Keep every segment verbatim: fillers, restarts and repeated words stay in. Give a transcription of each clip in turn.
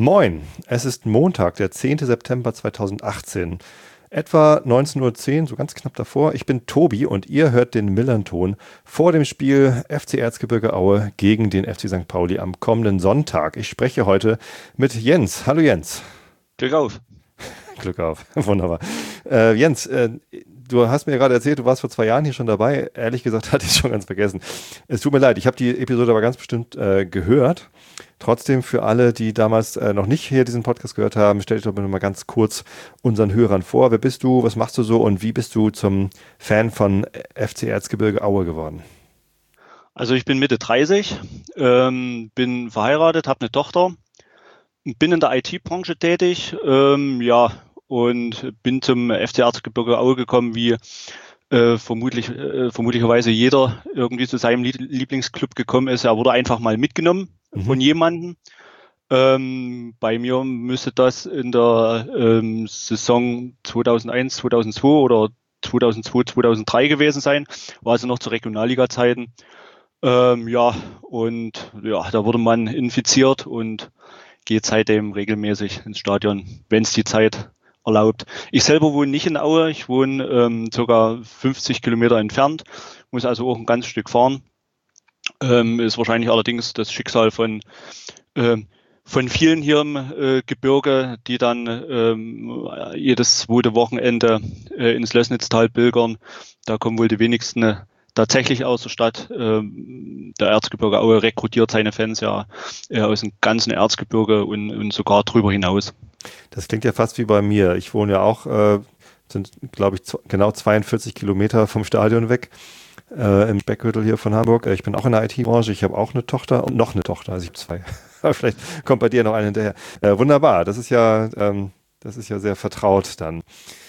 Moin, es ist Montag, der zehnte September zweitausendachtzehn. Etwa neunzehn Uhr zehn, so ganz knapp davor. Ich bin Tobi und ihr hört den Millern-Ton vor dem Spiel F C Erzgebirge Aue gegen den F C Sankt Pauli am kommenden Sonntag. Ich spreche heute mit Jens. Hallo Jens. Glück auf. Glück auf, wunderbar. Äh, Jens, äh, du hast mir gerade erzählt, du warst vor zwei Jahren hier schon dabei. Ehrlich gesagt hatte ich es schon ganz vergessen. Es tut mir leid, ich habe die Episode aber ganz bestimmt äh, gehört. Trotzdem für alle, die damals äh, noch nicht hier diesen Podcast gehört haben, stell dich doch mal ganz kurz unseren Hörern vor. Wer bist du, was machst du so und wie bist du zum Fan von F C Erzgebirge Aue geworden? Also ich bin Mitte dreißig, ähm, bin verheiratet, habe eine Tochter, bin in der I T-Branche tätig, ähm, ja, und bin zum F C Erzgebirge Aue gekommen, wie äh, vermutlich, äh, vermutlicherweise jeder irgendwie zu seinem Lieblingsclub gekommen ist. Er wurde einfach mal mitgenommen mhm. von jemandem. Ähm, bei mir müsste das in der ähm, Saison zweitausendeins, zweitausendzwei oder zweitausendzwei, zweitausenddrei gewesen sein. War also noch zu Regionalliga-Zeiten. Ähm, ja, und ja, da wurde man infiziert und geht seitdem regelmäßig ins Stadion, wenn es die Zeit erlaubt. Ich selber wohne nicht in Aue, ich wohne ähm, sogar fünfzig Kilometer entfernt, muss also auch ein ganzes Stück fahren. Ähm, ist wahrscheinlich allerdings das Schicksal von, ähm, von vielen hier im äh, Gebirge, die dann ähm, jedes zweite Wochenende äh, ins Lößnitztal pilgern. Da kommen wohl die wenigsten äh, tatsächlich aus der Stadt. Ähm, der Erzgebirge Aue rekrutiert seine Fans ja äh, aus dem ganzen Erzgebirge und, und sogar drüber hinaus. Das klingt ja fast wie bei mir. Ich wohne ja auch, äh, sind glaube ich z- genau zweiundvierzig Kilometer vom Stadion weg, äh, im Speckgürtel hier von Hamburg. Ich bin auch in der I T-Branche, ich habe auch eine Tochter und noch eine Tochter, also ich habe zwei. Vielleicht kommt bei dir noch eine hinterher. Äh, wunderbar, das ist ja, ähm, das ist ja sehr vertraut dann.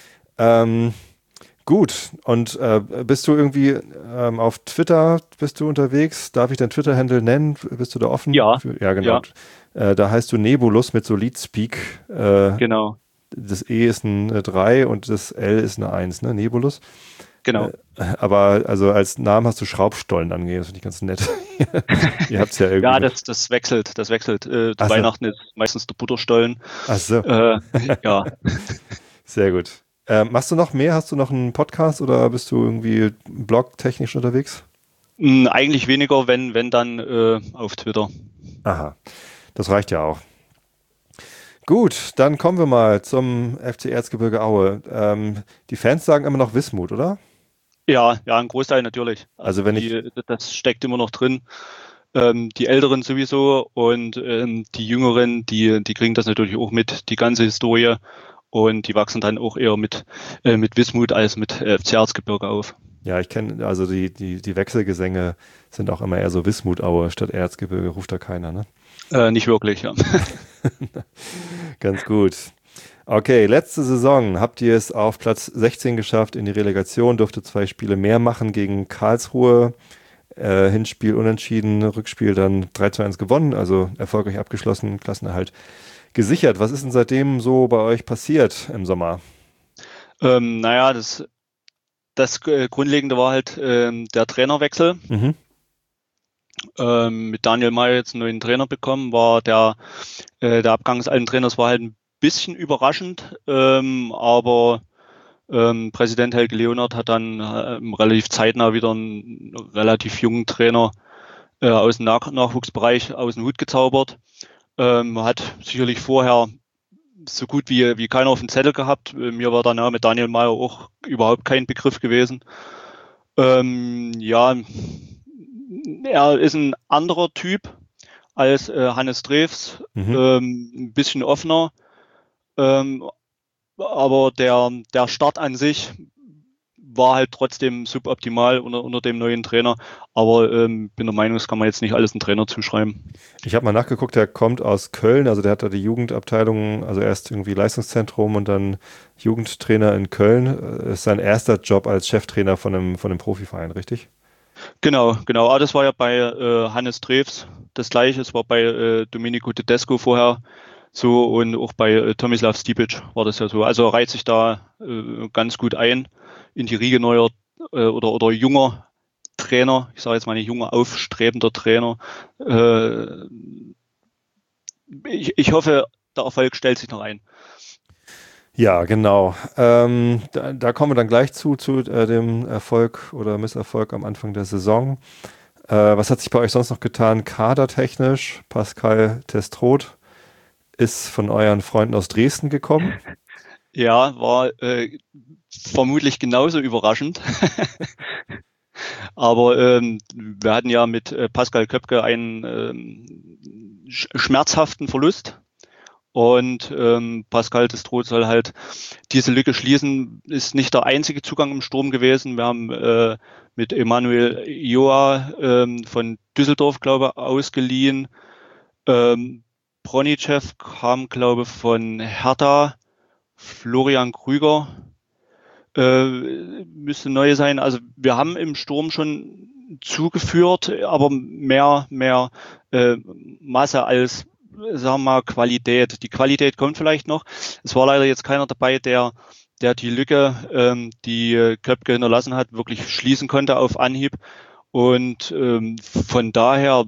Ähm, gut, und äh, bist du irgendwie ähm, auf Twitter, bist du unterwegs? Darf ich deinen Twitter-Handle nennen? Bist du da offen? Ja, Für, ja, genau. ja. Äh, da heißt du Nebulus mit Solid-Speak. Äh, genau. Das E ist eine drei und das L ist eine eins, ne? Nebulus. Genau. Äh, aber also als Namen hast du Schraubstollen angegeben, das finde ich ganz nett. Ihr habt es ja irgendwie. Ja, das, das wechselt, das wechselt. Äh, zu Ach so. Weihnachten ist meistens der Butterstollen. Ach so. Äh, ja. Sehr gut. Äh, machst du noch mehr? Hast du noch einen Podcast oder bist du irgendwie blogtechnisch unterwegs? Mh, eigentlich weniger, wenn, wenn dann äh, auf Twitter. Aha, das reicht ja auch. Gut, dann kommen wir mal zum F C Erzgebirge Aue. Ähm, die Fans sagen immer noch Wismut, oder? Ja, ja, ein Großteil natürlich. Also wenn die, ich... Das steckt immer noch drin. Ähm, die Älteren sowieso und ähm, die Jüngeren, die, die kriegen das natürlich auch mit, die ganze Historie. Und die wachsen dann auch eher mit, äh, mit Wismut als mit äh, F C Erzgebirge auf. Ja, ich kenne, also die, die, die Wechselgesänge sind auch immer eher so Wismut-Aue statt Erzgebirge, ruft da keiner, ne? Äh, nicht wirklich, ja. Ganz gut. Okay, letzte Saison habt ihr es auf Platz sechzehn geschafft in die Relegation, durfte zwei Spiele mehr machen gegen Karlsruhe. Äh, Hinspiel unentschieden, Rückspiel dann drei zu eins gewonnen, also erfolgreich abgeschlossen, Klassenerhalt gesichert. Was ist denn seitdem so bei euch passiert im Sommer? Ähm, naja, das, das äh, Grundlegende war halt ähm, der Trainerwechsel. Mhm. Ähm, mit Daniel May jetzt einen neuen Trainer bekommen, war der, äh, der Abgang des alten Trainers war halt ein bisschen überraschend, ähm, aber ähm, Präsident Helge Leonard hat dann äh, relativ zeitnah wieder einen relativ jungen Trainer äh, aus dem Nach- Nachwuchsbereich aus dem Hut gezaubert. Ähm, hat sicherlich vorher so gut wie, wie keiner auf dem Zettel gehabt. Mir war der Name Daniel Mayer auch überhaupt kein Begriff gewesen. Ähm, ja, er ist ein anderer Typ als äh, Hannes Drews, mhm. ähm, ein bisschen offener, ähm, aber der, der Start an sich war halt trotzdem suboptimal unter, unter dem neuen Trainer, aber ähm, bin der Meinung, das kann man jetzt nicht alles dem Trainer zuschreiben. Ich habe mal nachgeguckt, der kommt aus Köln, also der hat da die Jugendabteilung, also erst irgendwie Leistungszentrum und dann Jugendtrainer in Köln. Das ist sein erster Job als Cheftrainer von einem, von einem Profiverein, richtig? Genau, genau. Ah, das war ja bei äh, Hannes Drews das gleiche. Es war bei äh, Domenico Tedesco vorher so und auch bei äh, Tomislav Stipic war das ja so. Also reiht sich da äh, ganz gut ein in die Riege neuer äh, oder, oder junger Trainer. Ich sage jetzt mal nicht junger, aufstrebender Trainer. Äh, ich, ich hoffe, der Erfolg stellt sich noch ein. Ja, genau. Ähm, da, da kommen wir dann gleich zu, zu äh, dem Erfolg oder Misserfolg am Anfang der Saison. Äh, was hat sich bei euch sonst noch getan? Kadertechnisch, Pascal Testroth ist von euren Freunden aus Dresden gekommen. Ja, war äh, vermutlich genauso überraschend. Aber ähm, wir hatten ja mit äh, Pascal Köpke einen ähm, sch schmerzhaften Verlust. Und ähm, Pascal Testroth soll halt diese Lücke schließen, ist nicht der einzige Zugang im Sturm gewesen. Wir haben äh, mit Emanuel Joa ähm, von Düsseldorf, glaube ich, ausgeliehen. Ähm, Bronicev kam, glaube ich, von Hertha. Florian Krüger äh, müsste neu sein. Also wir haben im Sturm schon zugeführt, aber mehr, mehr äh, Masse als, sagen wir mal, Qualität. Die Qualität kommt vielleicht noch. Es war leider jetzt keiner dabei, der, der die Lücke, ähm, die Köpke hinterlassen hat, wirklich schließen konnte auf Anhieb. Und ähm, von daher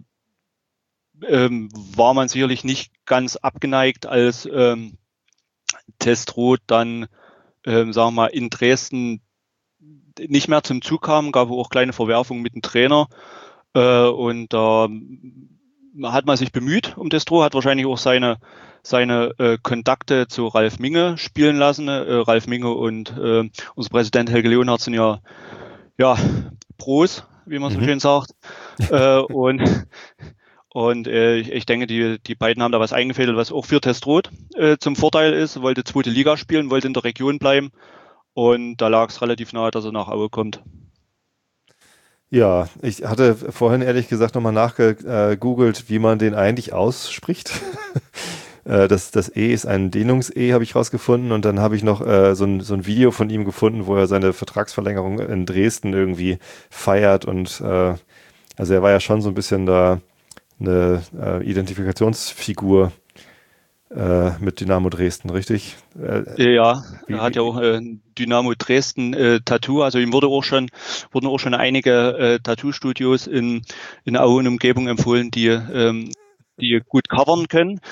ähm, war man sicherlich nicht ganz abgeneigt, als ähm, Testroth dann, ähm, sagen wir mal, in Dresden nicht mehr zum Zug kam, gab auch kleine Verwerfungen mit dem Trainer. Äh, und da äh, hat man sich bemüht um Testroth, hat wahrscheinlich auch seine, seine äh, Kontakte zu Ralf Minge spielen lassen. Äh, Ralf Minge und äh, unser Präsident Helge Leonhardt sind ja, ja Pros, wie man so Mhm. schön sagt. äh, und und äh, ich, ich denke, die, die beiden haben da was eingefädelt, was auch für Testroth äh, zum Vorteil ist. Wollte zweite Liga spielen, wollte in der Region bleiben. Und da lag es relativ nahe, dass er nach Aue kommt. Ja, ich hatte vorhin ehrlich gesagt nochmal nachgegoogelt, wie man den eigentlich ausspricht. Äh, das, das E ist ein Dehnungs-E, habe ich rausgefunden. Und dann habe ich noch äh, so, ein, so ein Video von ihm gefunden, wo er seine Vertragsverlängerung in Dresden irgendwie feiert. Und äh, also er war ja schon so ein bisschen da eine äh, Identifikationsfigur äh, mit Dynamo Dresden, richtig? Äh, Ja, wie, er hat ja wie, auch äh, ein Dynamo Dresden äh, Tattoo. Also ihm wurde auch schon, wurden auch schon einige äh, Tattoo-Studios in, in Aue und Umgebung empfohlen, die, ähm, die gut covern können.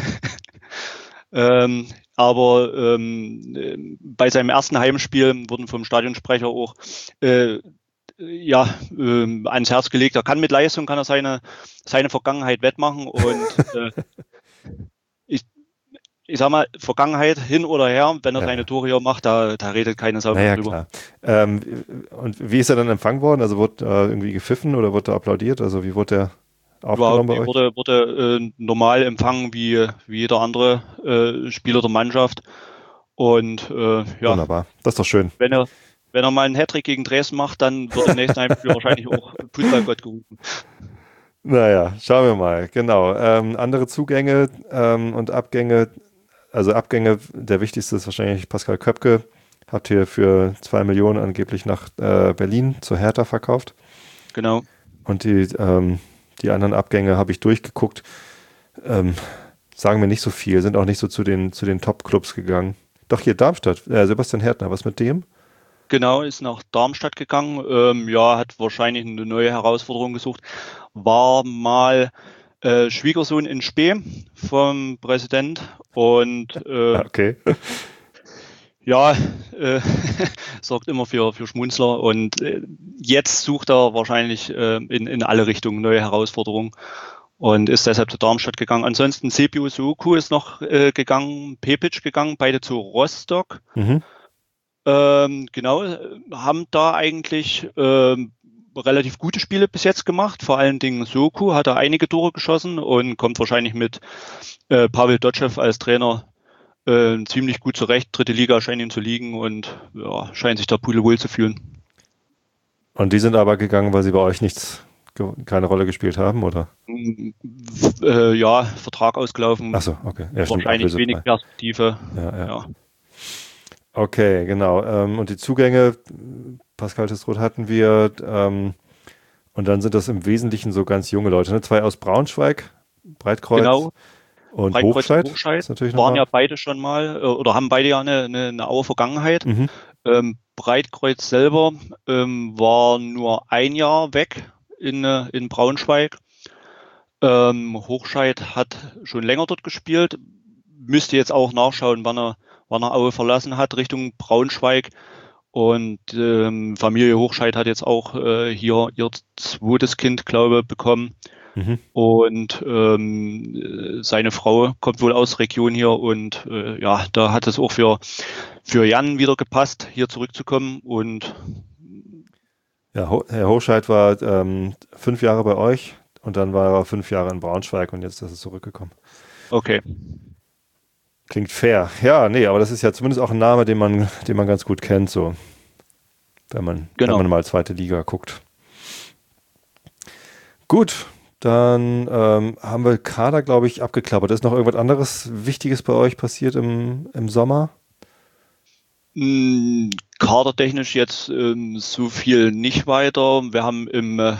ähm, aber ähm, äh, bei seinem ersten Heimspiel wurden vom Stadionsprecher auch äh, ja, äh, ans Herz gelegt. Er kann mit Leistung, kann er seine, seine Vergangenheit wettmachen und äh, ich, ich sag mal, Vergangenheit hin oder her, wenn er ja, seine Tore hier macht, da, da redet keine Sau mehr naja, drüber. klar. Ähm, und wie ist er dann empfangen worden? Also wurde äh, irgendwie gepfiffen oder wurde er applaudiert? Also wie wurde der aufgenommen Überhaupt bei nicht, euch? wurde, wurde äh, normal empfangen wie, wie jeder andere äh, Spieler der Mannschaft. Und äh, ja, Wunderbar. Das ist doch schön. wenn er, wenn er mal einen Hattrick gegen Dresden macht, dann wird im nächsten Heimspiel wahrscheinlich auch Fußballgott gerufen. Naja, schauen wir mal. Genau. Ähm, andere Zugänge ähm, und Abgänge. Also Abgänge, der wichtigste ist wahrscheinlich Pascal Köpke. Habt ihr für zwei Millionen angeblich nach äh, Berlin zur Hertha verkauft. Genau. Und die, ähm, die anderen Abgänge habe ich durchgeguckt. Ähm, sagen mir nicht so viel, sind auch nicht so zu den, zu den Top-Clubs gegangen. Doch hier Darmstadt, äh, Sebastian Härtner, was mit dem? Genau, ist nach Darmstadt gegangen. Ähm, ja, hat wahrscheinlich eine neue Herausforderung gesucht. War mal äh, Schwiegersohn in Spee vom Präsident und äh, Ah, okay. ja, äh, sorgt immer für, für Schmunzler und äh, jetzt sucht er wahrscheinlich äh, in, in alle Richtungen neue Herausforderungen und ist deshalb zu Darmstadt gegangen. Ansonsten Sebiu Suku ist noch äh, gegangen, Pepic gegangen, beide zu Rostock. Mhm. Ähm, genau, haben da eigentlich ähm, relativ gute Spiele bis jetzt gemacht. Vor allen Dingen Soku hat da einige Tore geschossen und kommt wahrscheinlich mit äh, Pavel Dotschew als Trainer äh, ziemlich gut zurecht. Dritte Liga scheint ihm zu liegen und ja, scheint sich da pudelwohl zu fühlen. Und die sind aber gegangen, weil sie bei euch nichts, ge- keine Rolle gespielt haben, oder? Mm, Äh, ja, Vertrag Ach ausgelaufen, so, okay. Ja, stimmt, wahrscheinlich wenig ablösefrei. Perspektive. Ja, ja. Ja, Okay, genau. Ähm, und die Zugänge, Pascal Testroth hatten wir, ähm, und dann sind das im Wesentlichen so ganz junge Leute, ne? Zwei aus Braunschweig, Breitkreuz genau. und Breitkreuz und Hochscheid. Hochscheid Ist natürlich waren ja nochmal. beide schon mal äh, oder haben beide ja eine, eine, eine Auer Vergangenheit. Mhm. Ähm, Breitkreuz selber ähm, war nur ein Jahr weg in, äh, in Braunschweig. Ähm, Hochscheid hat schon länger dort gespielt. müsste jetzt auch nachschauen, wann er, wann er Aue verlassen hat, Richtung Braunschweig. Und ähm, Familie Hochscheid hat jetzt auch äh, hier ihr zweites Kind, glaube ich, bekommen. Mhm. Und ähm, seine Frau kommt wohl aus der Region hier und äh, ja, da hat es auch für, für Jan wieder gepasst, hier zurückzukommen. Und ja, Herr Hochscheid war ähm, fünf Jahre bei euch und dann war er fünf Jahre in Braunschweig und jetzt ist er zurückgekommen. Okay. Klingt fair. Ja, nee, aber das ist ja zumindest auch ein Name, den man, den man ganz gut kennt, so, wenn man, genau. wenn man mal zweite Liga guckt. Gut, dann ähm, haben wir Kader, glaube ich, abgeklappert. Ist noch irgendwas anderes Wichtiges bei euch passiert im, im Sommer? Mm, kadertechnisch jetzt ähm, so viel nicht weiter. Wir haben im, äh,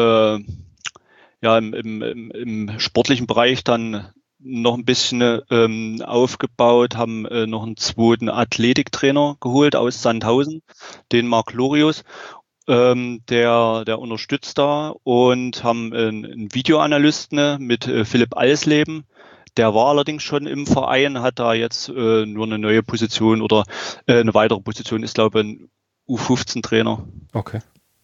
ja, im, im, im, im sportlichen Bereich dann noch ein bisschen ähm, aufgebaut, haben äh, noch einen zweiten Athletiktrainer geholt aus Sandhausen, den Marc Lorius, ähm, der, der unterstützt da, und haben einen, einen Videoanalysten mit äh, Philipp Alsleben. Der war allerdings schon im Verein, hat da jetzt äh, nur eine neue Position oder äh, eine weitere Position, ist glaube ich ein U fünfzehn Trainer. Okay.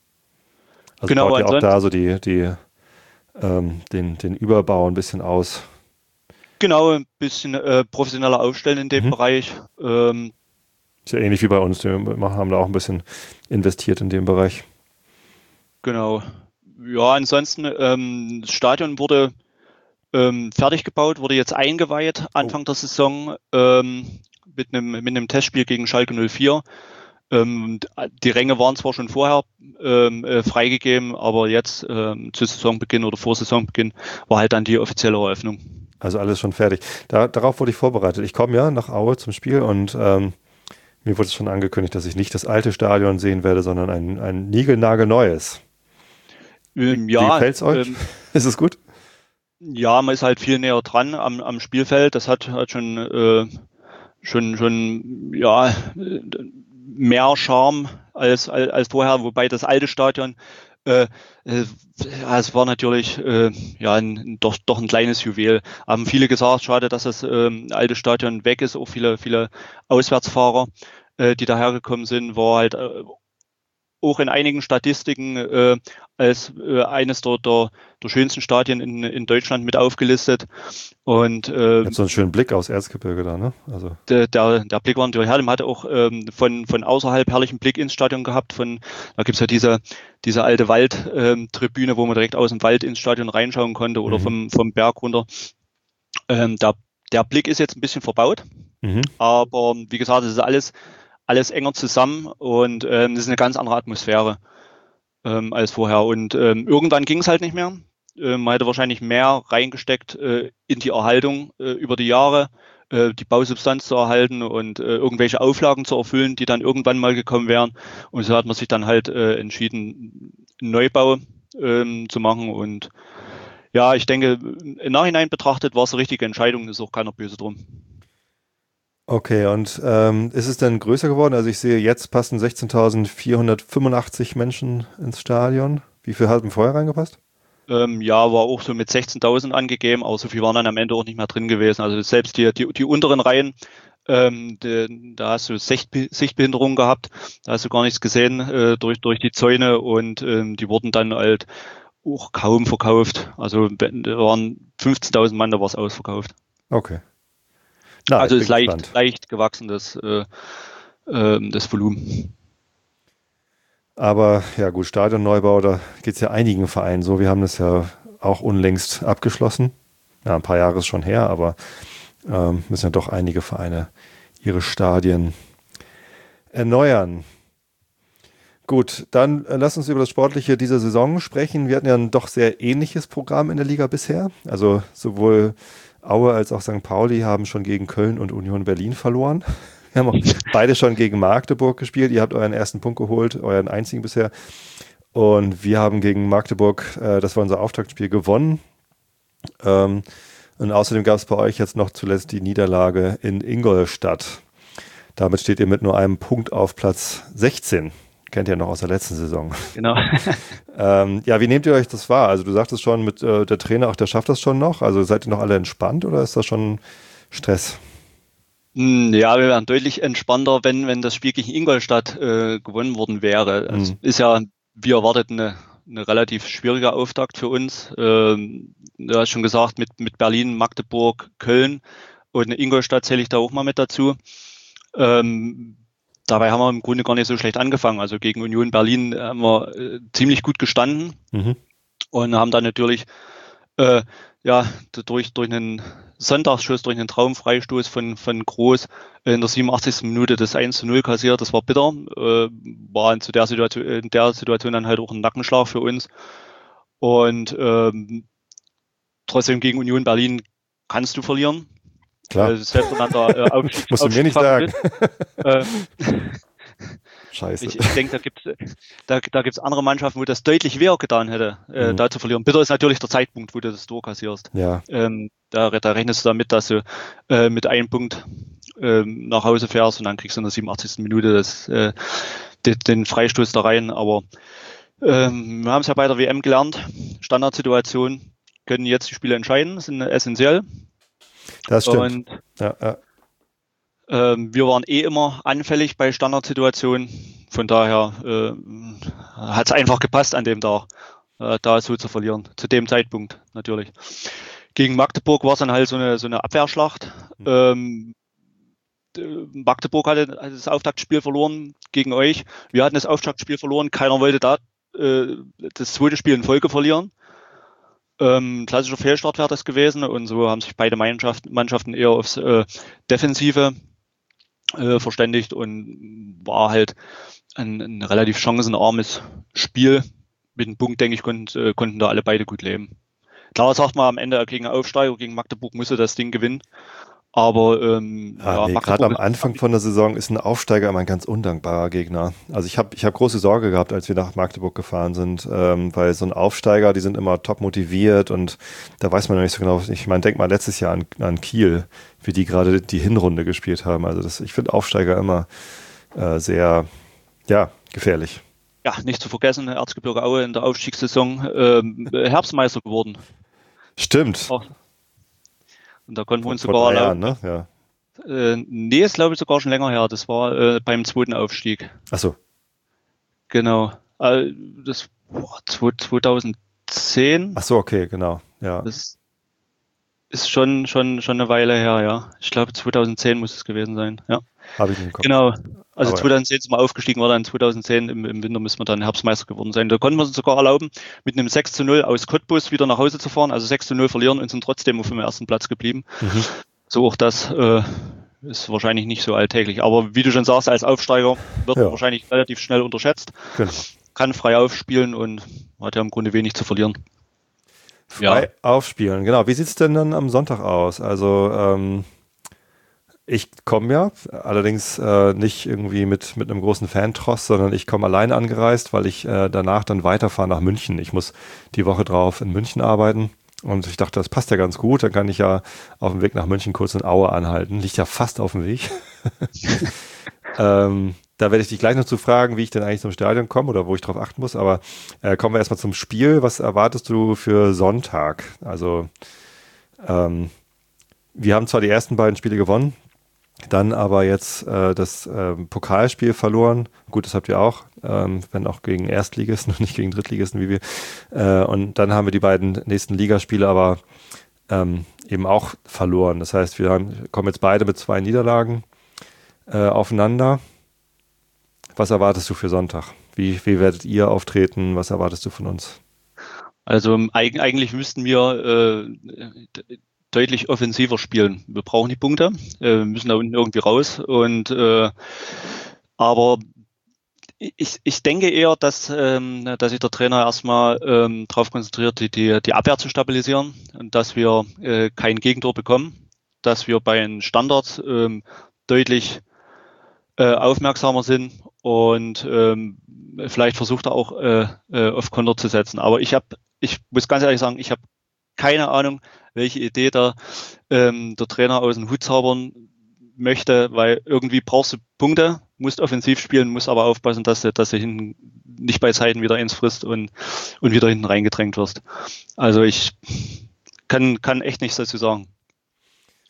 Also genau, baut ihr auch da so die, die, ähm, den, den Überbau ein bisschen aus. Genau, ein bisschen äh, professioneller aufstellen in dem mhm. Bereich. Ähm, ist ja ähnlich wie bei uns, wir haben da auch ein bisschen investiert in dem Bereich. Genau. Ja, ansonsten, ähm, das Stadion wurde ähm, fertig gebaut, wurde jetzt eingeweiht Anfang oh. der Saison ähm, mit einem mit einem Testspiel gegen Schalke null vier. Ähm, die Ränge waren zwar schon vorher ähm, äh, freigegeben, aber jetzt ähm, zu Saisonbeginn oder vor Saisonbeginn war halt dann die offizielle Eröffnung. Also alles schon fertig. Da, darauf wurde ich vorbereitet. Ich komme ja nach Aue zum Spiel und ähm, mir wurde es schon angekündigt, dass ich nicht das alte Stadion sehen werde, sondern ein, ein niegelnagelneues. Ähm, wie ja, wie fällt's euch? Ähm, Ist es gut? Ja, man ist halt viel näher dran am, am Spielfeld. Das hat, hat schon, äh, schon, schon ja, mehr Charme als, als, als vorher, wobei das alte Stadion Äh, äh, ja, es war natürlich äh, ja ein, doch, doch ein kleines Juwel. Haben viele gesagt, schade, dass das ähm, alte Stadion weg ist. Auch viele, viele Auswärtsfahrer, äh, die dahergekommen sind, war halt äh, auch in einigen Statistiken äh, als äh, eines der, der, der schönsten Stadien in, in Deutschland mit aufgelistet. Und äh, so einen schönen Blick aus Erzgebirge da, ne? Also der, der, der Blick war natürlich herrlich. Man hatte auch ähm, von, von außerhalb herrlichen Blick ins Stadion gehabt. Von, da gibt's ja diese, diese alte Waldtribüne, ähm, wo man direkt aus dem Wald ins Stadion reinschauen konnte oder mhm. vom, vom Berg runter. Ähm, der, der Blick ist jetzt ein bisschen verbaut. Mhm. Aber wie gesagt, es ist alles alles enger zusammen und ähm, das ist eine ganz andere Atmosphäre ähm, als vorher. Und ähm, irgendwann ging es halt nicht mehr. Ähm, man hätte wahrscheinlich mehr reingesteckt äh, in die Erhaltung äh, über die Jahre, äh, die Bausubstanz zu erhalten und äh, irgendwelche Auflagen zu erfüllen, die dann irgendwann mal gekommen wären. Und so hat man sich dann halt äh, entschieden, einen Neubau ähm, zu machen. Und ja, ich denke, im Nachhinein betrachtet war es eine richtige Entscheidung, ist auch keiner böse drum. Okay, und ähm, ist es denn größer geworden? Also ich sehe, jetzt passen sechzehntausendvierhundertfünfundachtzig Menschen ins Stadion. Wie viel hat denn vorher reingepasst? Ähm, ja, war auch so mit sechzehntausend angegeben, aber so viel waren dann am Ende auch nicht mehr drin gewesen. Also selbst die, die, die unteren Reihen, ähm, die, da hast du Sichtbe- Sichtbehinderung gehabt, da hast du gar nichts gesehen äh, durch, durch die Zäune und ähm, die wurden dann halt auch kaum verkauft. Also da waren fünfzehntausend Mann, da war es ausverkauft. Okay. Na, also ist leicht, leicht gewachsen, das, äh, äh, das Volumen. Aber ja gut, Stadionneubau, da geht es ja einigen Vereinen so. Wir haben das ja auch unlängst abgeschlossen. Ja, ein paar Jahre ist schon her, aber ähm, müssen ja doch einige Vereine ihre Stadien erneuern. Gut, dann äh, lass uns über das Sportliche dieser Saison sprechen. Wir hatten ja ein doch sehr ähnliches Programm in der Liga bisher. Also sowohl Aue als auch Sankt Pauli haben schon gegen Köln und Union Berlin verloren. Wir haben auch beide schon gegen Magdeburg gespielt. Ihr habt euren ersten Punkt geholt, euren einzigen bisher. Und wir haben gegen Magdeburg, äh, das war unser Auftaktspiel, gewonnen. Ähm, und außerdem gab es bei euch jetzt noch zuletzt die Niederlage in Ingolstadt. Damit steht ihr mit nur einem Punkt auf Platz sechzehn. Kennt ihr noch aus der letzten Saison. Genau. ähm, ja, wie nehmt ihr euch das wahr? Also du sagtest schon, mit äh, der Trainer, auch der schafft das schon noch. Also seid ihr noch alle entspannt oder ist das schon Stress? Ja, wir wären deutlich entspannter, wenn, wenn das Spiel gegen Ingolstadt äh, gewonnen worden wäre. Es Mhm. ist ja, wie erwartet, eine, eine relativ schwierige Auftakt für uns. Ähm, du hast schon gesagt, mit, mit Berlin, Magdeburg, Köln und Ingolstadt zähle ich da auch mal mit dazu. Ähm, dabei haben wir im Grunde gar nicht so schlecht angefangen. Also gegen Union Berlin haben wir äh, ziemlich gut gestanden Mhm. und haben dann natürlich äh, ja, durch, durch einen Sonntagsschuss, durch einen Traumfreistoß von, von Groß in der siebenundachtzigsten Minute das eins zu null kassiert. Das war bitter. Äh, war in, zu der Situation, in der Situation dann halt auch ein Nackenschlag für uns. Und ähm, trotzdem gegen Union Berlin kannst du verlieren. Klar. Äh, selbst wenn der äh, Aufstieg, Musst du mir nicht sagen. Äh, Scheiße. Ich, ich denke, da gibt es da, da gibt's andere Mannschaften, wo das deutlich weh getan hätte, äh, Mhm. da zu verlieren. Bitter ist natürlich der Zeitpunkt, wo du das Tor kassierst. Ja. Ähm, da, da rechnest du damit, dass du äh, mit einem Punkt ähm, nach Hause fährst und dann kriegst du in der siebenundachtzigsten Minute das, äh, den, den Freistoß da rein. Aber ähm, wir haben es ja bei der W M gelernt. Standardsituationen können jetzt die Spiele entscheiden, sind essentiell. Das stimmt. Und ja, ja. Ähm, wir waren eh immer anfällig bei Standardsituationen. Von daher äh, hat es einfach gepasst an dem Tag, äh, da so zu verlieren. Zu dem Zeitpunkt natürlich. Gegen Magdeburg war es dann halt so eine, so eine Abwehrschlacht. Ähm, Magdeburg hatte das Auftaktspiel verloren gegen euch. Wir hatten das Auftaktspiel verloren. Keiner wollte da äh, das zweite Spiel in Folge verlieren. Ähm, klassischer Fehlstart wäre das gewesen. Und so haben sich beide Mannschaften, Mannschaften eher aufs äh, Defensive Äh, verständigt und war halt ein, ein relativ chancenarmes Spiel. Mit einem Punkt, denke ich, konnten, äh, konnten da alle beide gut leben. Klar sagt man am Ende gegen Aufsteiger, gegen Magdeburg musste das Ding gewinnen. Aber ähm, Ah, ja, nee, gerade am Magdeburg Anfang von der Saison ist ein Aufsteiger immer ein ganz undankbarer Gegner. Also ich habe ich hab große Sorge gehabt, als wir nach Magdeburg gefahren sind, ähm, weil so ein Aufsteiger, die sind immer top motiviert und da weiß man noch nicht so genau. Ich meine, denk mal letztes Jahr an, an Kiel, wie die gerade die Hinrunde gespielt haben. Also das, ich finde Aufsteiger immer äh, sehr, ja, gefährlich. ja, nicht zu vergessen, Erzgebirge Aue in der Aufstiegssaison ähm, Herbstmeister geworden. Stimmt. Auch. Und da konnten wir Vor, uns vor sogar drei erlauben. Jahren, ne? Ja. Äh, nee, ist glaube ich sogar schon länger her. Das war äh, beim zweiten Aufstieg. Ach so. Genau. Äh, das war zweitausendzehn. Ach so, okay, genau. Ja. Das ist schon, schon, schon eine Weile her, ja. Ich glaube, zweitausendzehn muss es gewesen sein, ja. Habe ich nicht im Kopf. Genau. Also Aber zweitausendzehn sind wir aufgestiegen, war dann zweitauszehn im, im Winter müssen wir dann Herbstmeister geworden sein. Da konnten wir uns sogar erlauben, mit einem sechs zu null aus Cottbus wieder nach Hause zu fahren. Also sechs zu null verlieren und sind trotzdem auf dem ersten Platz geblieben. Mhm. So auch das äh, ist wahrscheinlich nicht so alltäglich. Aber wie du schon sagst, als Aufsteiger wird Ja. man wahrscheinlich relativ schnell unterschätzt. Genau. Kann frei aufspielen und hat ja im Grunde wenig zu verlieren. Frei Ja. aufspielen, genau. Wie sieht es denn dann am Sonntag aus? Also ähm, ich komme ja, allerdings äh, nicht irgendwie mit, mit einem großen Fantross, sondern ich komme alleine angereist, weil ich äh, danach dann weiterfahre nach München. Ich muss die Woche drauf in München arbeiten und ich dachte, das passt ja ganz gut. Dann kann ich ja auf dem Weg nach München kurz in Aue anhalten. Liegt ja fast auf dem Weg. ähm, da werde ich dich gleich noch zu fragen, wie ich denn eigentlich zum Stadion komme oder wo ich drauf achten muss. Aber äh, kommen wir erstmal zum Spiel. Was erwartest du für Sonntag? Also ähm, wir haben zwar die ersten beiden Spiele gewonnen, dann aber jetzt äh, das äh, Pokalspiel verloren. Gut, das habt ihr auch, ähm, wenn auch gegen Erstligisten und nicht gegen Drittligisten wie wir. Äh, und dann haben wir die beiden nächsten Ligaspiele aber ähm, eben auch verloren. Das heißt, wir haben, kommen jetzt beide mit zwei Niederlagen äh, aufeinander. Was erwartest du für Sonntag? Wie, wie werdet ihr auftreten? Was erwartest du von uns? Also eig eigentlich müssten wir äh, deutlich offensiver spielen. Wir brauchen die Punkte, äh, wir müssen da unten irgendwie raus. Und äh, aber ich, ich denke eher, dass, ähm, dass sich der Trainer erstmal ähm, darauf konzentriert, die, die, die Abwehr zu stabilisieren und dass wir äh, kein Gegentor bekommen, dass wir bei den Standards ähm, deutlich äh, aufmerksamer sind und ähm, vielleicht versucht er auch äh, äh, auf Konter zu setzen. Aber ich habe, ich muss ganz ehrlich sagen, ich habe keine Ahnung, welche Idee da ähm, der Trainer aus dem Hut zaubern möchte, weil irgendwie brauchst du Punkte, musst offensiv spielen, musst aber aufpassen, dass du, dass du hinten nicht bei Zeiten wieder ins frisst und, und wieder hinten reingedrängt wirst. Also ich kann, kann echt nichts dazu sagen.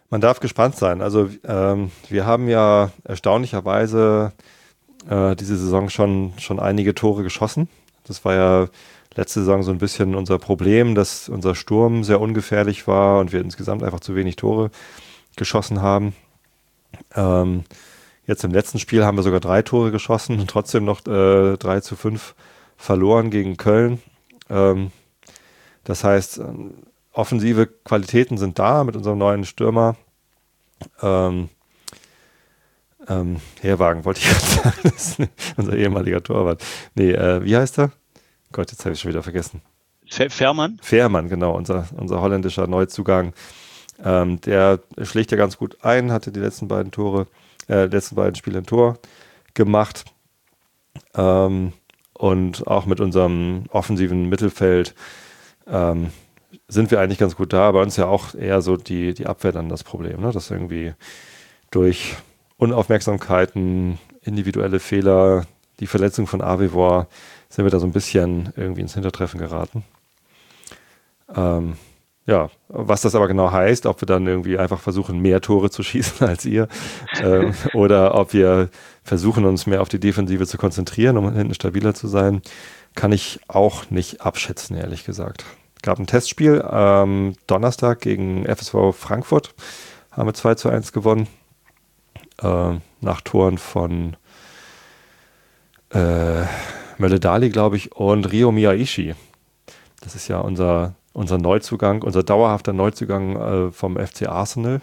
Man darf gespannt sein. Also ähm, wir haben ja erstaunlicherweise äh, diese Saison schon, schon einige Tore geschossen. Das war ja letzte Saison so ein bisschen unser Problem, dass unser Sturm sehr ungefährlich war und wir insgesamt einfach zu wenig Tore geschossen haben. Ähm, jetzt im letzten Spiel haben wir sogar drei Tore geschossen und trotzdem noch äh, drei zu fünf verloren gegen Köln. Ähm, das heißt, offensive Qualitäten sind da mit unserem neuen Stürmer. Ähm, ähm, Herwagen wollte ich gerade sagen. Das ist unser ehemaliger Torwart. Nee, äh, wie heißt er? Gott, jetzt habe ich schon wieder vergessen. Fährmann? Fährmann, genau, unser, unser holländischer Neuzugang. Ähm, der schlägt ja ganz gut ein, hatte die letzten beiden Tore, äh, letzten beiden Spiele ein Tor gemacht. Ähm, und auch mit unserem offensiven Mittelfeld ähm, sind wir eigentlich ganz gut da. Bei uns ja auch eher so die, die Abwehr dann das Problem, ne? Dass irgendwie durch Unaufmerksamkeiten, individuelle Fehler, die Verletzung von Avivor, sind wir da so ein bisschen irgendwie ins Hintertreffen geraten. Ähm, ja, was das aber genau heißt, ob wir dann irgendwie einfach versuchen, mehr Tore zu schießen als ihr ähm, oder ob wir versuchen, uns mehr auf die Defensive zu konzentrieren, um hinten stabiler zu sein, kann ich auch nicht abschätzen, ehrlich gesagt. Gab ein Testspiel am Donnerstag gegen F S V Frankfurt, haben wir zwei zu eins gewonnen, äh, nach Toren von äh, Mölle Dali, glaube ich, und Ryo Miyaishi. Das ist ja unser, unser Neuzugang, unser dauerhafter Neuzugang äh, vom F C Arsenal.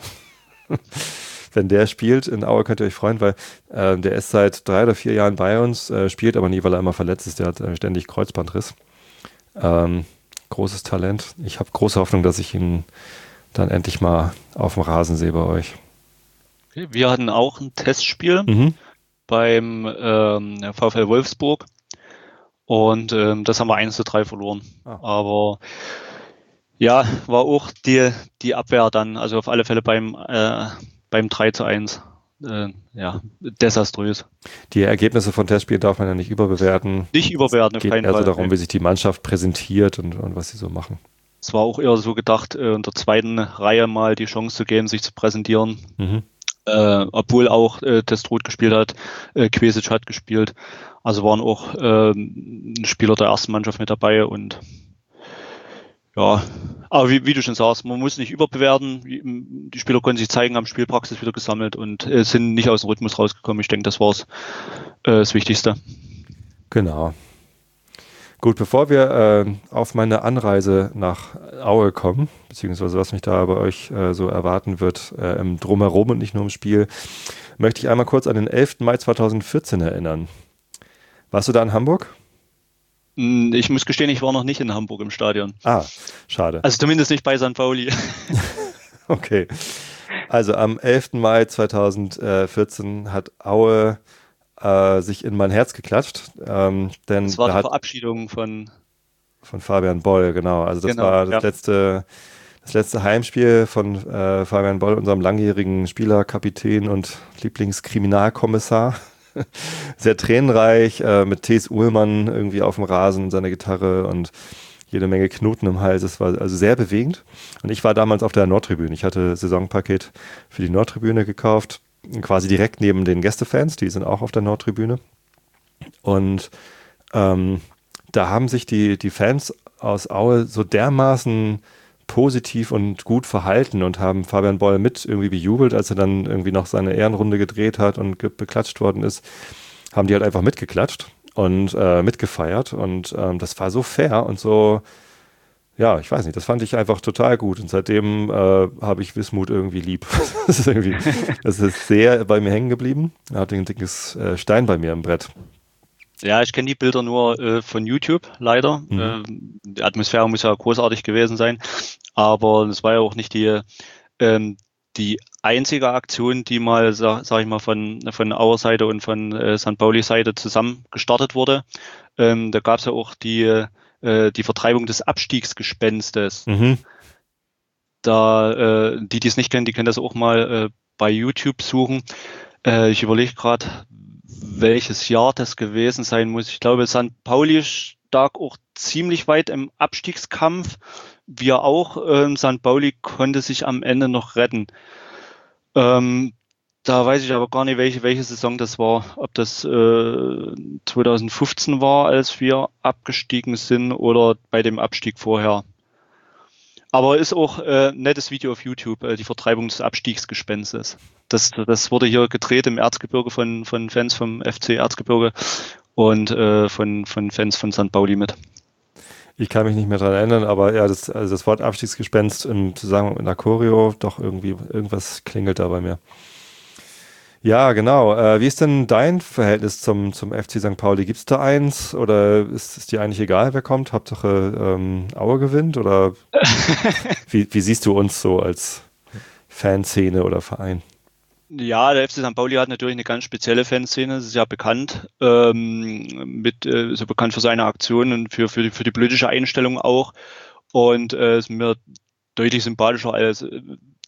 Wenn der spielt in Aue, könnt ihr euch freuen, weil äh, der ist seit drei oder vier Jahren bei uns, äh, spielt aber nie, weil er immer verletzt ist. Der hat äh, ständig Kreuzbandriss. Ähm, großes Talent. Ich habe große Hoffnung, dass ich ihn dann endlich mal auf dem Rasen sehe bei euch. Okay, wir hatten auch ein Testspiel Mhm. beim ähm, VfL Wolfsburg und ähm, das haben wir eins zu drei verloren. Ah. Aber ja, war auch die, die Abwehr dann, also auf alle Fälle beim, äh, beim drei zu eins. Äh, ja, desaströs. Die Ergebnisse von Testspielen darf man ja nicht überbewerten. Nicht überbewerten, Es auf geht keinen eher so Fall. darum, Nee. wie sich die Mannschaft präsentiert und, und was sie so machen. Es war auch eher so gedacht, äh, in der zweiten Reihe mal die Chance zu geben, sich zu präsentieren. Mhm. Äh, obwohl auch äh, Testrot gespielt hat, äh, Kvesic hat gespielt. Also waren auch ähm, Spieler der ersten Mannschaft mit dabei und ja, aber wie, wie du schon sagst, man muss nicht überbewerten. Die Spieler konnten sich zeigen, haben Spielpraxis wieder gesammelt und äh, sind nicht aus dem Rhythmus rausgekommen. Ich denke, das war äh, das Wichtigste. Genau. Gut, bevor wir äh, auf meine Anreise nach Aue kommen, beziehungsweise was mich da bei euch äh, so erwarten wird, äh, im Drumherum und nicht nur im Spiel, möchte ich einmal kurz an den elften Mai zweitausendvierzehn erinnern. Warst du da in Hamburg? Ich muss gestehen, ich war noch nicht in Hamburg im Stadion. Ah, schade. Also zumindest nicht bei Sankt Pauli. Okay. Also am elften Mai zweitausendvierzehn hat Aue äh, sich in mein Herz geklatscht. Ähm, denn Das war da die hat Verabschiedung von, von Fabian Boll, genau. Also das genau, war das ja. letzte, das letzte Heimspiel von äh, Fabian Boll, unserem langjährigen Spieler, Kapitän und Lieblingskriminalkommissar. Sehr tränenreich, äh, mit T S Uhlmann irgendwie auf dem Rasen, seine Gitarre und jede Menge Knoten im Hals. Es war also sehr bewegend. Und ich war damals auf der Nordtribüne. Ich hatte Saisonpaket für die Nordtribüne gekauft, quasi direkt neben den Gästefans, die sind auch auf der Nordtribüne. Und ähm, da haben sich die, die Fans aus Aue so dermaßen positiv und gut verhalten und haben Fabian Boll mit irgendwie bejubelt, als er dann irgendwie noch seine Ehrenrunde gedreht hat und ge- beklatscht worden ist, haben die halt einfach mitgeklatscht und äh, mitgefeiert und ähm, das war so fair und so, ja, ich weiß nicht, das fand ich einfach total gut und seitdem äh, habe ich Wismut irgendwie lieb. Das ist irgendwie, das ist sehr bei mir hängen geblieben. Er hat ein dickes äh, Stein bei mir im Brett. Ja, ich kenne die Bilder nur äh, von YouTube, leider. Mhm. Ähm, die Atmosphäre muss ja großartig gewesen sein, aber es war ja auch nicht die, ähm, die einzige Aktion, die mal, sag, sag ich mal, von, von Auer Seite und von äh, Sankt Pauli Seite zusammen gestartet wurde. Ähm, da gab es ja auch die, äh, die Vertreibung des Abstiegsgespenstes. Mhm. Da, äh, die, die es nicht kennen, die können das auch mal äh, bei YouTube suchen. Äh, ich überlege gerade, welches Jahr das gewesen sein muss. Ich glaube, Sankt Pauli stak auch ziemlich weit im Abstiegskampf. Wir auch. Ähm, Sankt Pauli konnte sich am Ende noch retten. Ähm, da weiß ich aber gar nicht, welche, welche Saison das war. Ob das äh, zwanzig fünfzehn war, als wir abgestiegen sind, oder bei dem Abstieg vorher. Aber ist auch äh, ein nettes Video auf YouTube, äh, die Vertreibung des Abstiegsgespenstes. Das, das wurde hier gedreht im Erzgebirge von, von Fans vom F C Erzgebirge und äh, von, von Fans von Sankt Pauli mit. Ich kann mich nicht mehr dran erinnern, aber ja, das, also das Wort Abstiegsgespenst im Zusammenhang mit einer Choreo, doch irgendwie, irgendwas klingelt da bei mir. Ja, genau. Äh, wie ist denn dein Verhältnis zum, zum F C Sankt Pauli? Gibt es da eins oder ist es dir eigentlich egal, wer kommt? Hauptsache ähm, Aue gewinnt oder wie, wie siehst du uns so als Fanszene oder Verein? Ja, der F C Sankt Pauli hat natürlich eine ganz spezielle Fanszene, das ist ja bekannt, ähm, mit, äh, so bekannt für seine Aktionen und für, für, die, für die politische Einstellung auch. Und äh, ist mir deutlich sympathischer als äh,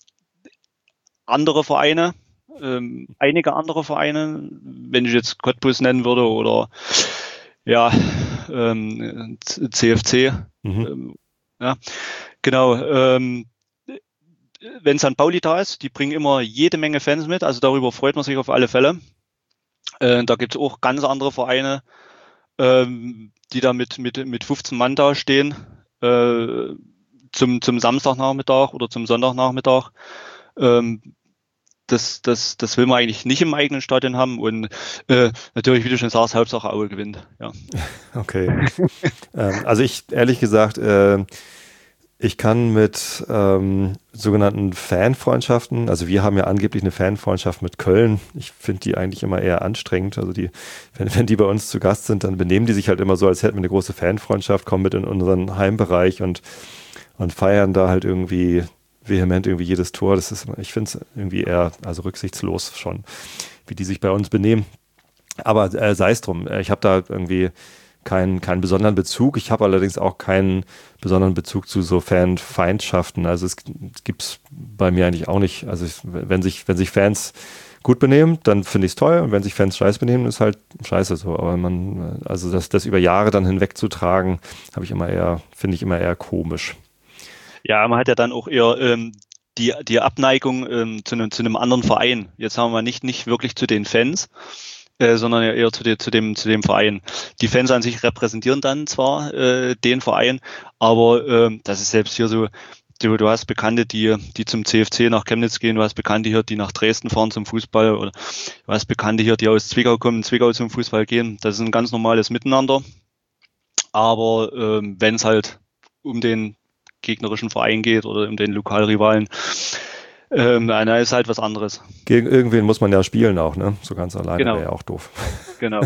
andere Vereine, ähm, einige andere Vereine, wenn ich jetzt Cottbus nennen würde oder ja, ähm, C F C. Mhm. Ähm, ja, genau. Ähm, wenn Sankt Pauli da ist, die bringen immer jede Menge Fans mit, also darüber freut man sich auf alle Fälle. Äh, da gibt es auch ganz andere Vereine, ähm, die da mit, mit, mit fünfzehn Mann da stehen, äh, zum, zum Samstagnachmittag oder zum Sonntagnachmittag. Ähm, das, das, das will man eigentlich nicht im eigenen Stadion haben und äh, natürlich, wie du schon sagst, Hauptsache Aue gewinnt. Ja. Okay. ähm, also ich, ehrlich gesagt, äh, ich kann mit ähm, sogenannten Fanfreundschaften, also wir haben ja angeblich eine Fanfreundschaft mit Köln. Ich finde die eigentlich immer eher anstrengend. Also die, wenn, wenn die bei uns zu Gast sind, dann benehmen die sich halt immer so, als hätten wir eine große Fanfreundschaft, kommen mit in unseren Heimbereich und, und feiern da halt irgendwie vehement irgendwie jedes Tor. Das ist, ich finde es irgendwie eher, also rücksichtslos schon, wie die sich bei uns benehmen. Aber äh, sei es drum. Ich habe da irgendwie keinen, keinen besonderen Bezug. Ich habe allerdings auch keinen besonderen Bezug zu so Fanfeindschaften. Also es gibt es bei mir eigentlich auch nicht. Also ich, wenn sich, wenn sich Fans gut benehmen, dann finde ich es toll. Und wenn sich Fans scheiße benehmen, ist halt scheiße so. Aber man, also das, das über Jahre dann hinwegzutragen, habe ich immer eher, finde ich immer eher komisch. Ja, man hat ja dann auch eher ähm, die, die Abneigung ähm, zu, einem, zu einem anderen Verein. Jetzt haben wir nicht, nicht wirklich zu den Fans, äh, sondern ja eher zu, de, zu, dem, zu dem Verein. Die Fans an sich repräsentieren dann zwar äh, den Verein, aber äh, das ist selbst hier so, du, du hast Bekannte, die, die zum C F C nach Chemnitz gehen, du hast Bekannte hier, die nach Dresden fahren zum Fußball, oder du hast Bekannte hier, die aus Zwickau kommen, in Zwickau zum Fußball gehen. Das ist ein ganz normales Miteinander. Aber äh, wenn es halt um den gegnerischen Verein geht oder um den Lokalrivalen, ähm, na, ist halt was anderes. Gegen irgendwen muss man ja spielen auch, ne? So ganz alleine Genau. wäre ja auch doof. Genau.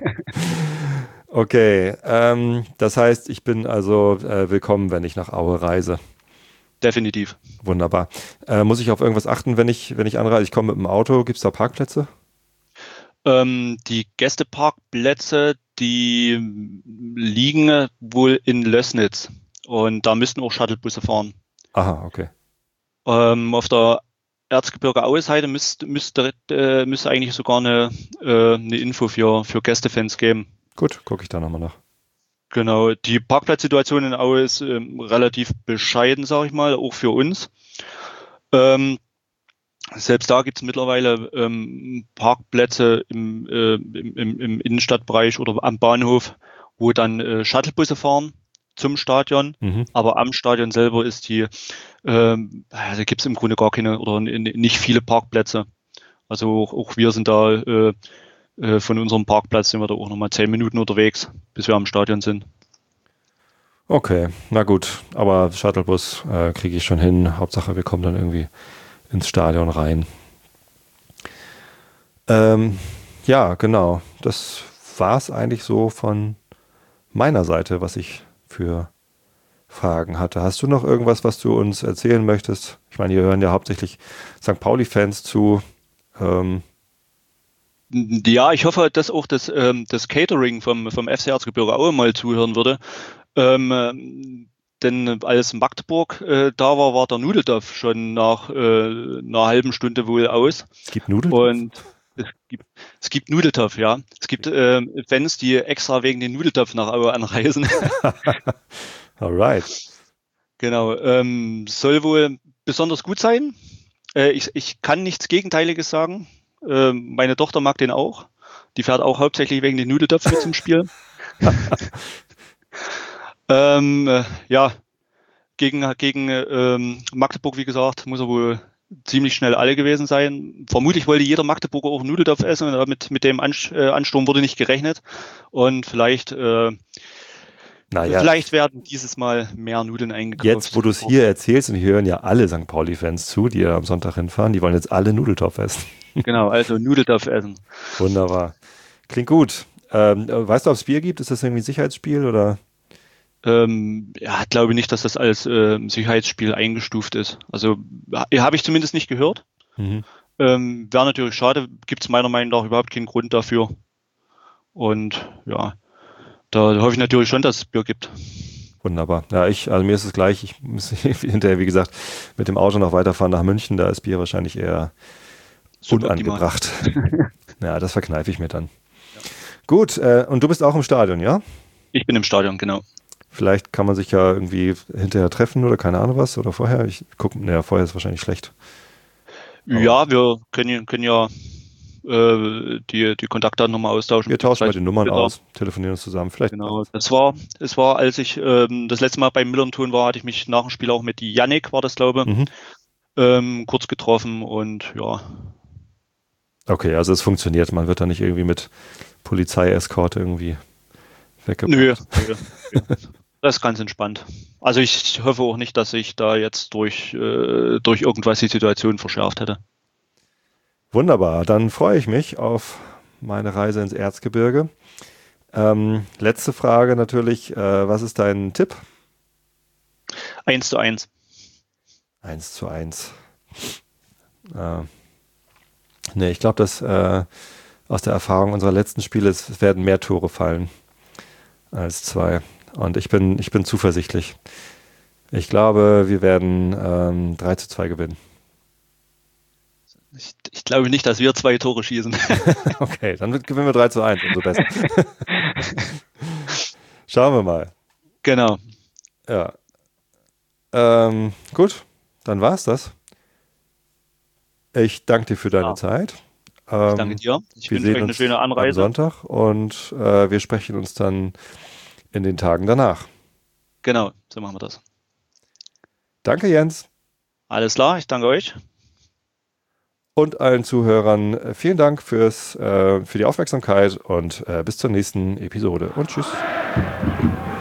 Okay, ähm, das heißt, ich bin also äh, willkommen, wenn ich nach Aue reise. Definitiv. Wunderbar. Äh, muss ich auf irgendwas achten, wenn ich, wenn ich anreise? Ich komme mit dem Auto. Gibt es da Parkplätze? Ähm, die Gästeparkplätze, die liegen wohl in Lößnitz. Und da müssten auch Shuttlebusse fahren. Aha, okay. Ähm, auf der Erzgebirge Aue-Seite müsste, müsste, äh, müsste eigentlich sogar eine, äh, eine Info für, für Gästefans geben. Gut, gucke ich da nochmal nach. Genau, die Parkplatzsituation in Aue ist ähm, relativ bescheiden, sage ich mal, auch für uns. Ähm, selbst da gibt es mittlerweile ähm, Parkplätze im, äh, im, im, im Innenstadtbereich oder am Bahnhof, wo dann äh, Shuttlebusse fahren zum Stadion. Mhm. Aber am Stadion selber ist die, ähm, da gibt es im Grunde gar keine oder nicht viele Parkplätze. Also auch, auch wir sind da äh, äh, von unserem Parkplatz sind wir da auch nochmal zehn Minuten unterwegs, bis wir am Stadion sind. Okay, na gut, aber Shuttlebus äh, kriege ich schon hin. Hauptsache, wir kommen dann irgendwie ins Stadion rein. Ähm, ja, genau. Das war es eigentlich so von meiner Seite, was ich für Fragen hatte. Hast du noch irgendwas, was du uns erzählen möchtest? Ich meine, hier hören ja hauptsächlich Sankt Pauli-Fans zu. Ähm, ja, ich hoffe, dass auch das, ähm, das Catering vom, vom F C Erzgebirge Aue mal zuhören würde. Ähm, denn als Magdeburg äh, da war, war der Nudeltopf schon nach äh, einer halben Stunde wohl aus. Es gibt Nudeltopf? Und es gibt, es gibt Nudeltopf, ja. Es gibt äh, Fans, die extra wegen den Nudeltopf nach Aue anreisen. Alright. Genau. Ähm, soll wohl besonders gut sein. Äh, ich, ich kann nichts Gegenteiliges sagen. Äh, meine Tochter mag den auch. Die fährt auch hauptsächlich wegen den Nudeltöpfen mit zum Spiel. ähm, äh, ja, gegen, gegen ähm, Magdeburg, wie gesagt, muss er wohl ziemlich schnell alle gewesen sein. Vermutlich wollte jeder Magdeburger auch einen Nudeltopf essen und damit, mit dem Ansturm wurde nicht gerechnet. Und vielleicht, äh, naja, vielleicht werden dieses Mal mehr Nudeln eingekauft. Jetzt, wo du es hier erzählst, und hier hören ja alle Sankt Pauli-Fans zu, die ja am Sonntag hinfahren, die wollen jetzt alle Nudeltopf essen. Genau, also Nudeltopf essen. Wunderbar. Klingt gut. Ähm, weißt du, ob es Bier gibt? Ist das irgendwie ein Sicherheitsspiel oder? Ähm, ja, ich glaube nicht, dass das als äh, Sicherheitsspiel eingestuft ist. Also ja, habe ich zumindest nicht gehört. Mhm. Ähm, wäre natürlich schade, gibt es meiner Meinung nach überhaupt keinen Grund dafür. Und ja, da hoffe ich natürlich schon, dass es Bier gibt. Wunderbar. Ja, ich, also mir ist es gleich, ich muss hinterher, wie gesagt, mit dem Auto noch weiterfahren nach München, da ist Bier wahrscheinlich eher super unangebracht. Ja, das verkneife ich mir dann. Ja. Gut, äh, und du bist auch im Stadion, ja? Ich bin im Stadion, genau. Vielleicht kann man sich ja irgendwie hinterher treffen oder keine Ahnung was oder vorher. Ich gucke, naja, vorher ist wahrscheinlich schlecht. Aber ja, wir können, können ja äh, die, die Kontaktdaten nochmal austauschen. Wir tauschen mal die Nummern Twitter aus, telefonieren uns zusammen. Vielleicht genau, das war, das war, als ich ähm, das letzte Mal beim Millern-Ton war, hatte ich mich nach dem Spiel auch mit Yannick, war das glaube ich, mhm. ähm, kurz getroffen und ja. Okay, also es funktioniert. Man wird da nicht irgendwie mit Polizeieskorte irgendwie weggebracht. Nö, nö, nö. Das ist ganz entspannt. Also ich hoffe auch nicht, dass sich da jetzt durch, äh, durch irgendwas die Situation verschärft hätte. Wunderbar, dann freue ich mich auf meine Reise ins Erzgebirge. Ähm, letzte Frage natürlich, äh, was ist dein Tipp? Eins zu eins. Eins zu eins. Äh, nee, ich glaube, dass äh, aus der Erfahrung unserer letzten Spiele, es werden mehr Tore fallen als zwei. Und ich bin, ich bin zuversichtlich. Ich glaube, wir werden ähm, drei zu zwei gewinnen. Ich, ich glaube nicht, dass wir zwei Tore schießen. Okay, dann gewinnen wir drei zu eins, umso besser. Schauen wir mal. Genau. Ja. Ähm, gut, dann war es das. Ich danke dir für deine ja. Zeit. Ähm, ich danke dir. Ich wünsche euch eine schöne Anreise. Am Sonntag und äh, wir sprechen uns dann in den Tagen danach. Genau, so machen wir das. Danke, Jens. Alles klar, ich danke euch. Und allen Zuhörern vielen Dank fürs, äh, für die Aufmerksamkeit und äh, bis zur nächsten Episode und tschüss.